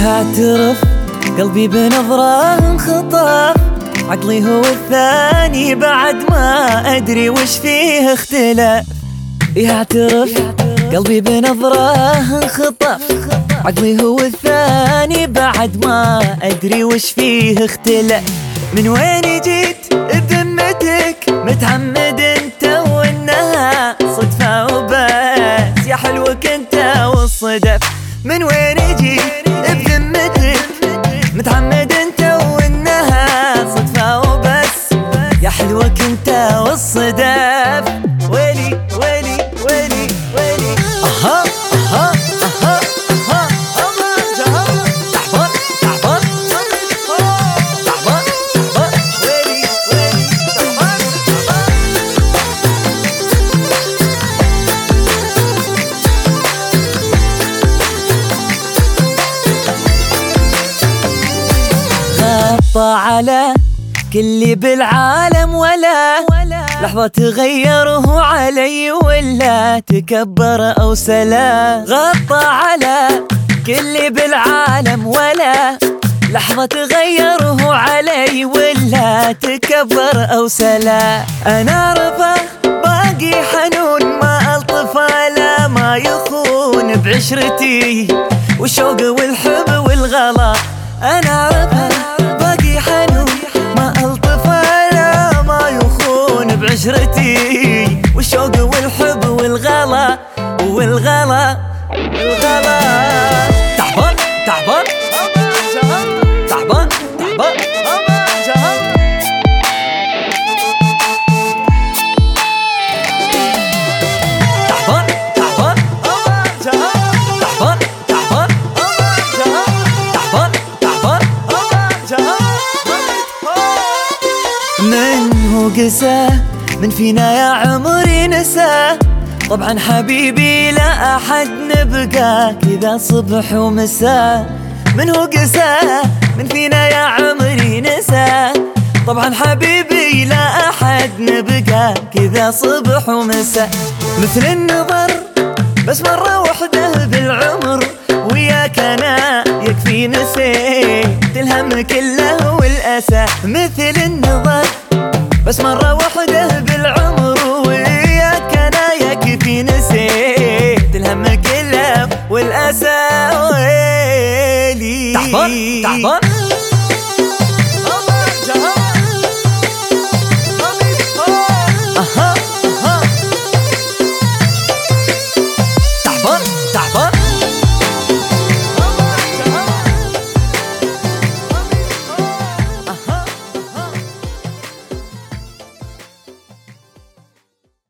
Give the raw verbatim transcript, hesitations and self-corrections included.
اعترف قلبي بنظرة انخطف، عقلي هو الثاني بعد ما أدري وش فيه اختلاف. يعترف قلبي بنظرة انخطف، عقلي هو الثاني بعد ما أدري وش فيه اختلاف. من وين جيت بذمتك متعمد انت وانها صدفة وبس، يا حلوك انت والصدف. من وين جيت بذمتك متعمد انت وانها صدفة وبس، يا حلوك انت والصدف. ويلي ويلي ويلي ويلي اها اها اها اها اها جهر تعبان تعبان تعبان تعبان ويلي ويلي تعبان تعبان. غطى على كل بالعالم ولا لحظة تغيره علي ولا تكبر أو سلا. غطى على كل بالعالم ولا لحظة تغيره علي ولا تكبر أو سلا. أنا رفاه باقي حنون ما ألطف على ما يخون بعشرتي والشوق والحب والغلا. أنا رفاه باقي حنون ما ألطف على ما يخون بعشرتي والشوق والحب والغلا والغلا والغلا. تعبان تعبان تعبان تعبان من هو قسى من فينا يا عمري نسى، طبعا حبيبي لا أحد نبقى كذا صبح ومساء. من هو قسى من فينا يا عمري نسى، طبعا حبيبي لا أحد نبقى كذا صبح ومساء. مثل النظر بس مرة وحدة بالعمر، وياك أنا يكفي نسيت الهم كله والأسى. مثل النظر بس مرة وحدة بالعمر، وياك أنا يكفي نسيت الهم كله والأسى. ويلي تعبان تعبان